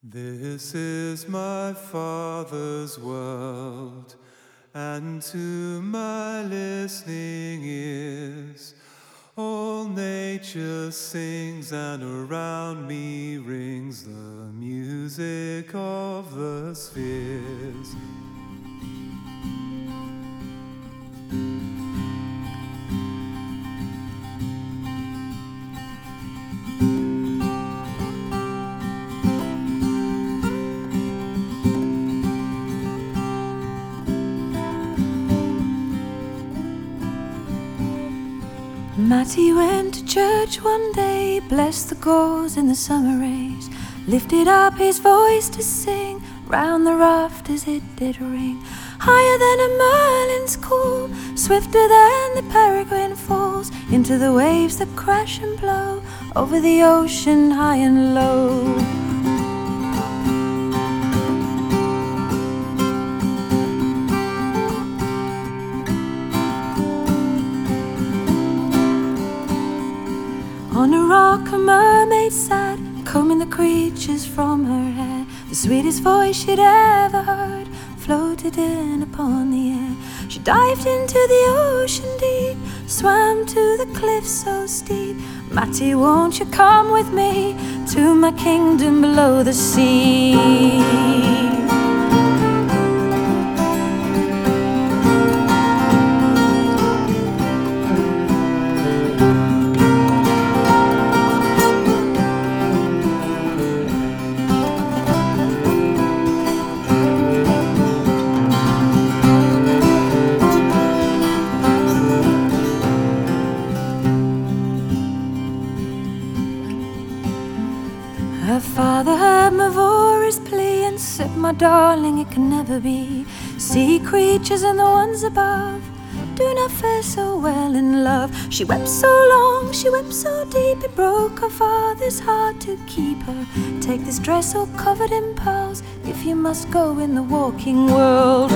This is my Father's world, and to my listening ears, all nature sings, and around me rings the music of the spheres. Matty went to church one day, blessed the gods in the summer rays, lifted up his voice to sing, round the rafters it did ring, higher than a merlin's call, swifter than the peregrine falls, into the waves that crash and blow, over the ocean high and low. On a rock a mermaid sat, combing the creatures from her hair. The sweetest voice she'd ever heard floated in upon the air. She dived into the ocean deep, swam to the cliffs so steep. Matty, won't you come with me to my kingdom below the sea? Her father heard my voice plea and said, my darling, it can never be. Sea creatures and the ones above do not fare so well in love. She wept so long, she wept so deep, it broke her father's heart to keep her. Take this dress all covered in pearls, if you must go in the walking world.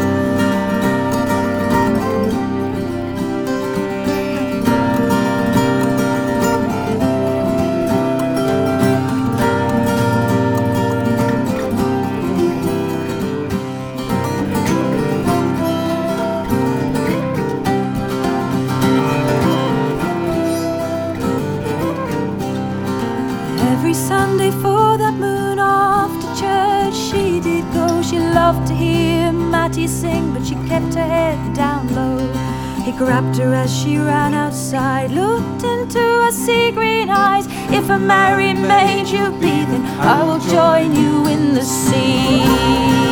Every Sunday for that moon after church she did go. She loved to hear Matty sing, but she kept her head down low. He grabbed her as she ran outside, looked into her sea green eyes. If a married maid you be, then I will join you in the sea.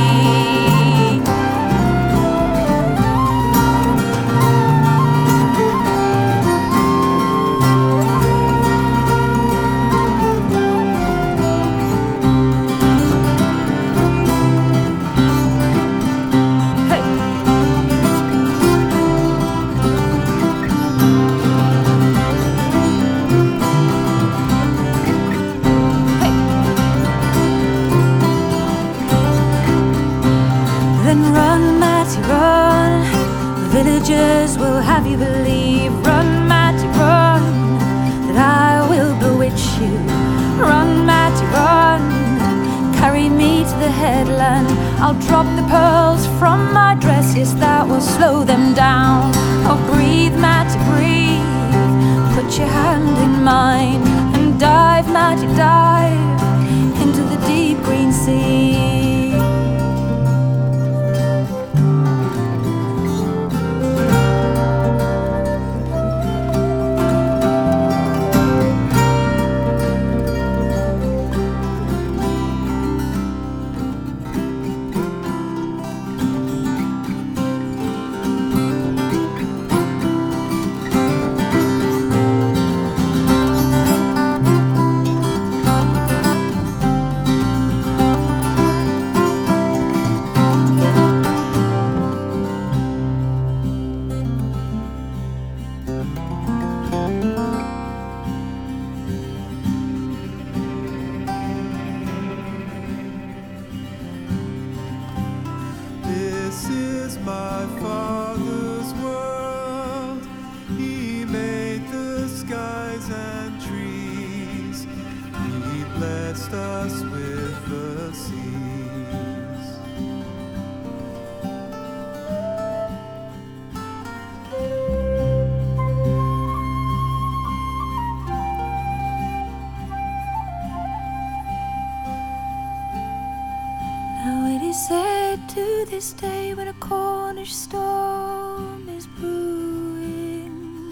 Then run, Matty, run. The villagers will have you believe. Run, Matty, run, that I will bewitch you. Run, Matty, run, carry me to the headland. I'll drop the pearls from my dress, yes, that will slow them down. Oh, breathe, Matty, breathe, put your hand in mine, and dive, Matty, dive into the deep green sea. This is my Father's world. He made the skies and trees. He blessed us us with the seas. Now it is said to this day, when a Cornish storm is brewing,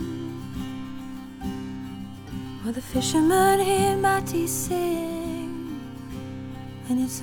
while the fishermen hear Matty sing, and it's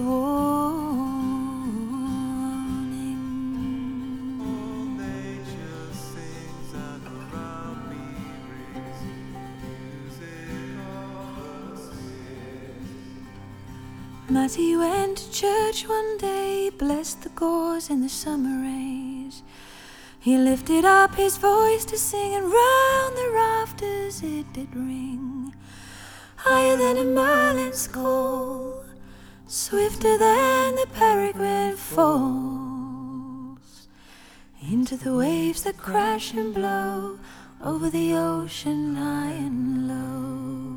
warning. All nature sings and around me rings music of the spheres. Matty went to church one day, blessed the gauze in the summer rays. He lifted up his voice to sing, and round the rafters it did ring. Higher than a merlin's call, swifter than the peregrine falls, into the waves that crash and blow over the ocean high and low.